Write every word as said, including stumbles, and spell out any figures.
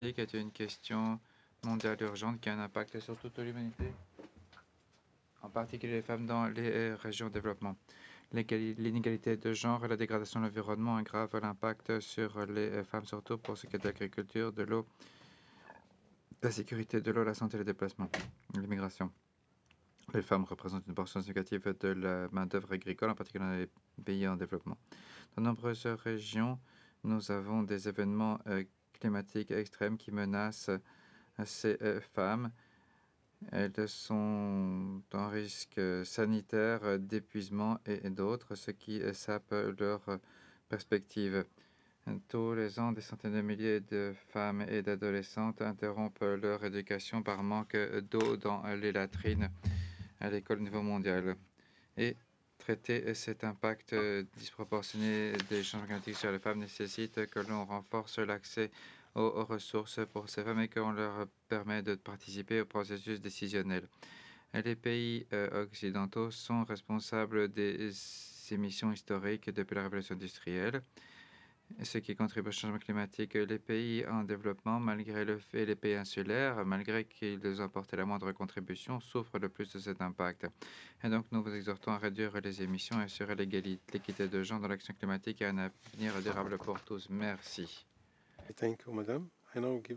est une question mondiale urgente qui a un impact sur toute l'humanité, en particulier les femmes dans les régions en développement. L'inégalité de genre et la dégradation de l'environnement aggravent l'impact sur les femmes, surtout pour ce qui est de l'agriculture, de l'eau, la sécurité de l'eau, la santé et les déplacements, l'immigration. Les femmes représentent une portion significative de la main-d'œuvre agricole, en particulier dans les pays en développement. Dans de nombreuses régions, nous avons des événements euh, climatiques extrêmes qui menacent euh, ces euh, femmes. Elles sont en risque sanitaire, d'épuisement et d'autres, ce qui sape leur perspective. Tous les ans, des centaines de milliers de femmes et d'adolescentes interrompent leur éducation par manque d'eau dans les latrines à l'école au niveau mondial. Et traiter cet impact disproportionné des changements climatiques sur les femmes nécessite que l'on renforce l'accès aux ressources pour ces femmes et qu'on leur permet de participer au processus décisionnel. Les pays euh, occidentaux sont responsables des émissions historiques depuis la révolution industrielle, ce qui contribue au changement climatique. Les pays en développement, malgré le fait, les pays insulaires, malgré qu'ils ont apporté la moindre contribution, souffrent le plus de cet impact. Et donc, nous vous exhortons à réduire les émissions et assurer l'équité de genre dans l'action climatique et un avenir durable pour tous. Merci. Thank you, madame. I now give